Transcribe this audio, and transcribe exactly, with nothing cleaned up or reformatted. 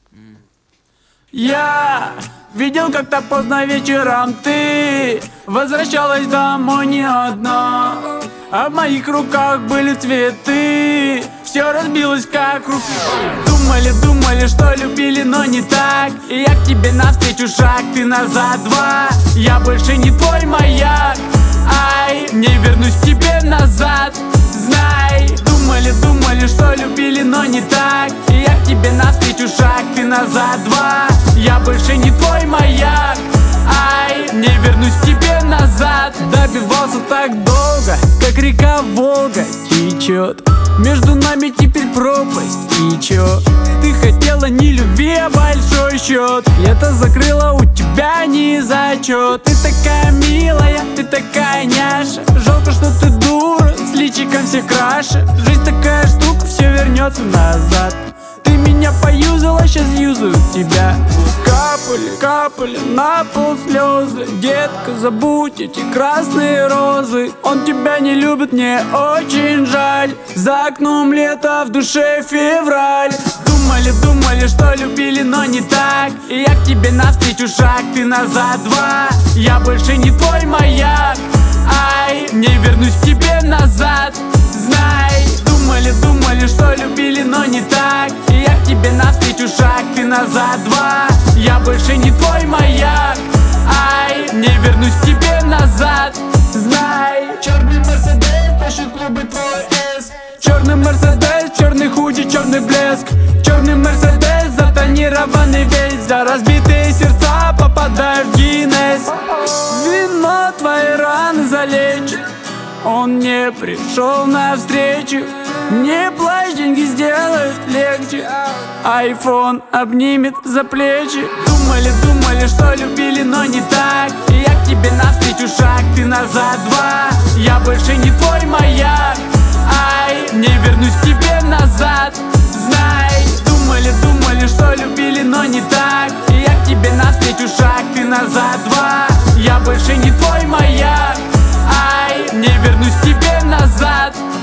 Я видел, как-то поздно вечером ты возвращалась домой не одна, а в моих руках были цветы. Все разбилось как руки. Думали, думали, что любили, но не так. И я к тебе навстречу шаг, ты назад два. Я больше не твой маяк, ай, не вернусь к тебе назад. Знай, думали, думали, что любили, но не так. И я к тебе навстречу шаг, ты назад два. Я больше не твой маяк, ай, не вернусь к тебе назад. Добивался так долго, как река Волга течет. Между нами теперь пропасть течет. Ты хотела не любви, а большой счет. Я-то закрыла у тебя не зачет. Ты такая милая, ты такая няша. Жалко, что ты дура, с личиком всех краше. Жизнь такая штука, все вернется назад. Ты меня поюзала, сейчас юзаю тебя. Капали, капали на пол слезы. Детка, забудь эти красные розы. Он тебя не любит, мне очень жаль. За окном лето, в душе февраль. Думали, думали, что любили, но не так. И я к тебе навстречу шаг, ты назад два. Я больше не твой маяк, ай, не вернусь к тебе назад. Знай, думали, думали, что любили, но не так. И я к тебе навстречу шаг, ты назад два. Я больше не твой маяк, ай, не вернусь к тебе назад. Знай, черный Мерседес тащит клубы твой эс. Черный Мерседес, черный худи, черный блеск. Черный Мерседес, затонированный весь. За разбитые сердца попадаешь в Гиннес. Вино твои раны залечит. Он не пришел навстречу. Не плачь, деньги сделают легче. Айфон обнимет за плечи. Думали, думали, что любили, но не так. И я к тебе навстречу шаг, ты назад два. Я больше не твой маяк, ай, не вернусь к тебе назад. Знай, думали, думали, что любили, но не так. И я к тебе навстречу шаг, ты назад два. Я больше не твой маяк, ай, не вернусь к тебе назад.